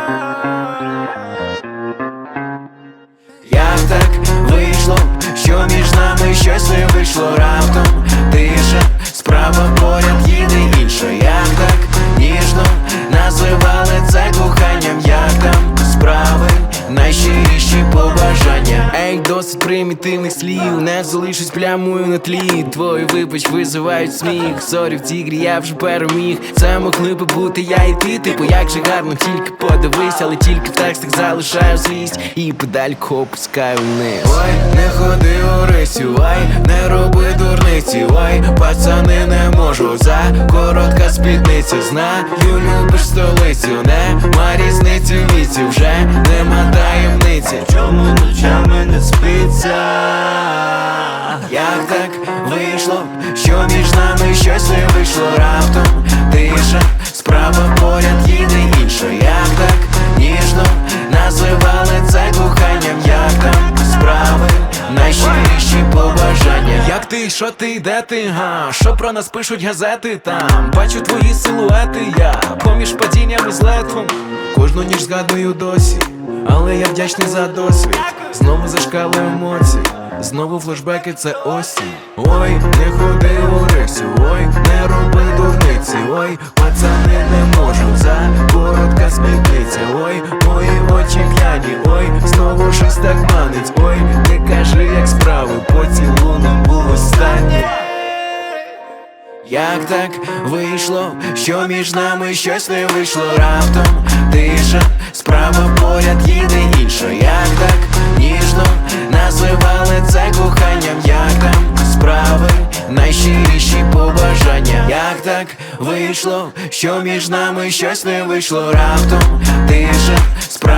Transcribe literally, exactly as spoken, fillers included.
Як так вийшло, що між нами щось не вийшло раптом? Тиша, справа поряд їде інша. Як так ніжно називали це коханням? Як там справи, найщиріші побажання? Ей, досить примітивних слів, не залишусь плямою на тлі. Твої вибач визивають сміх. Сорі, в цій грі я вже переміг. Це могли би бути я і ти. Типу, як же гарно, тільки подивись, але тільки в текстах залишаю злість і педальку опускаю вниз. Ой, не ходи у рисю, ой, не роби дурниці, ой, пацани, не можу, за коротка спідниця. Знаю, любиш столицю, нема різниці в віці, вже нема таємниці. Чому ночами не спиться? Як так вийшло, що між нами щось не вийшло раптом? Тиша, справа поряд їде інша. Як так ніжно називали це коханням? Як там справи, найщиріші побажання? Як ти, що ти, де ти, га? Що про нас пишуть газети там? Бачу твої силуети, я поміж падінням і злетом. Кожну ніч згадую досі, але я вдячний за досвід. Знову зашкали емоції, знову флешбеки, це осінь. Ой, не ходи у рисю, ой, не роби дурниці, ой, пацани, не можу, за коротка спідниця. Ой, мої очі п'яні, ой, знову щось так манить. Ой, ти кажи, як справи, поцілунок був останній. Як так вийшло, що між нами щось не вийшло раптом? Тиша, справа поряд їде інша. Як так ніжно називали це коханням? Як там справи, найщиріші побажання? Як так вийшло, що між нами щось не вийшло раптом? Тиша, справа